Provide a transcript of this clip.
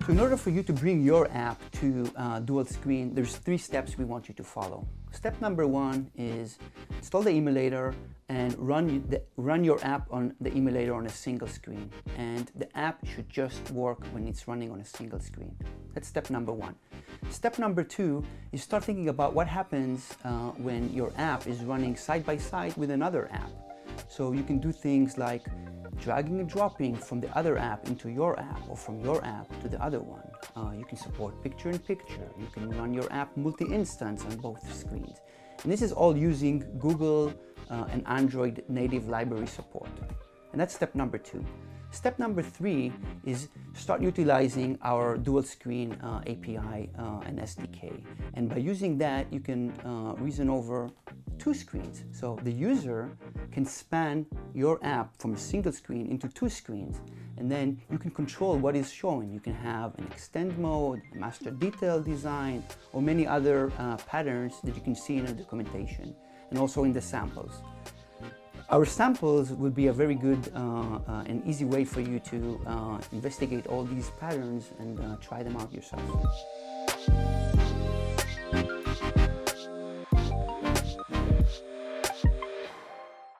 So in order for you to bring your app to dual screen, there's 3 steps we want you to follow. Step number 1 is install the emulator and run your app on the emulator on a single screen. And the app should just work when it's running on a single screen. That's step number 1. Step number 2 is start thinking about what happens when your app is running side by side with another app. So you can do things like dragging and dropping from the other app into your app, or from your app to the other one. You can support picture-in-picture. You can run your app multi-instance on both screens. And this is all using Google and Android native library support. And that's step number 2. Step number 3 is start utilizing our dual screen API and SDK. And by using that, you can reason over 2 screens. So the user can span your app from a single screen into 2 screens. And then you can control what is shown. You can have an extend mode, a master detail design, or many other patterns that you can see in the documentation and also in the samples. Our samples will be a very good and easy way for you to investigate all these patterns and try them out yourself.